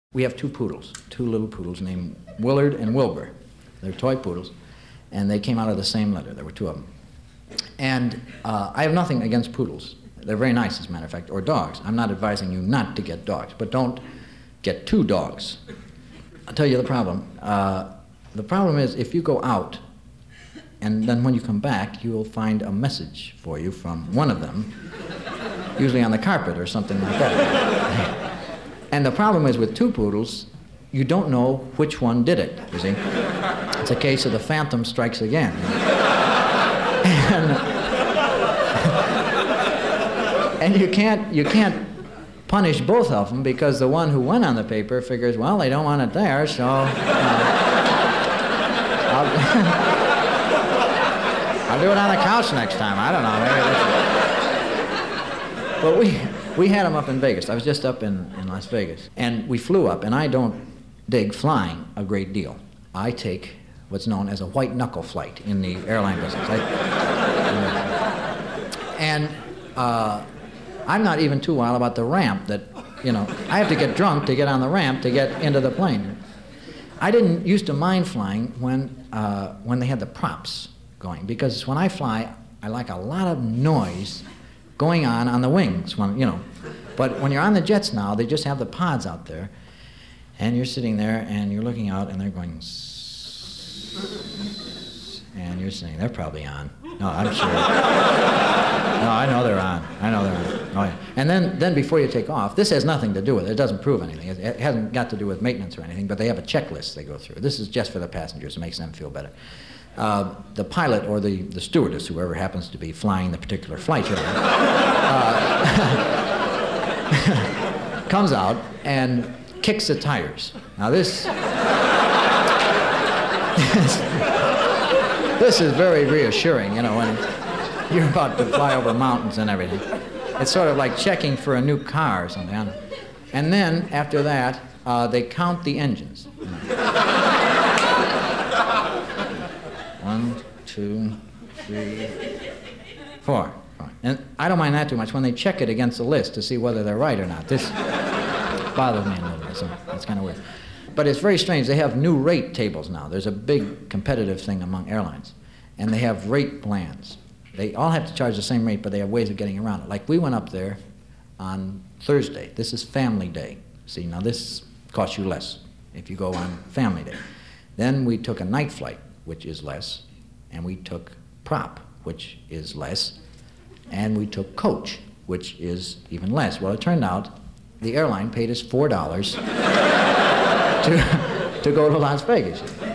We have two poodles, two little poodles named Willard and Wilbur. They're toy poodles, and they came out of the same litter. There were two of them. And I have nothing against poodles. They're very nice, as a matter of fact, or dogs. I'm not advising you not to get dogs, but don't get two dogs. I'll tell you the problem. The problem is if you go out, and then when you come back, you will find a message for you from one of them, usually on the carpet or something like that. And the problem is with two poodles, you don't know which one did it, you see. It's a case of the phantom strikes again. And you can't punish both of them because the one who went on the paper figures, well, they don't want it there, so I'll do it on the couch next time. I don't know. Maybe but we had them up in Vegas. I was just up in Las Vegas. And we flew up, and I don't dig flying a great deal. I take what's known as a white knuckle flight in the airline business. I'm not even too wild about the ramp that, you know, I have to get drunk to get on the ramp to get into the plane. I didn't used to mind flying when they had the props going, because when I fly, I like a lot of noise going on the wings, when, you know. But when you're on the jets now, they just have the pods out there, and you're sitting there and you're looking out and they're going, and you're saying, they're probably on. No, I'm sure. No, I know they're on. I know they're on. Oh, yeah. And then before you take off, this has nothing to do with it. It doesn't prove anything. It hasn't got to do with maintenance or anything, but they have a checklist they go through. This is just for the passengers. It makes them feel better. The pilot or the stewardess, whoever happens to be flying the particular flight here, comes out and kicks the tires. Now this is very reassuring, you know, when you're about to fly over mountains and everything. It's sort of like checking for a new car or something. And then, after that, they count the engines. You know. 1, 2, 3, 4. And I don't mind that too much when they check it against the list to see whether they're right or not. This bothers me a little bit, so it's kind of weird. But it's very strange. They have new rate tables now. There's a big competitive thing among airlines. And they have rate plans. They all have to charge the same rate, but they have ways of getting around it. Like we went up there on Thursday. This is Family Day. See, now this costs you less if you go on Family Day. Then we took a night flight, which is less, and we took prop, which is less, and we took coach, which is even less. Well, it turned out the airline paid us $4 to go to Las Vegas.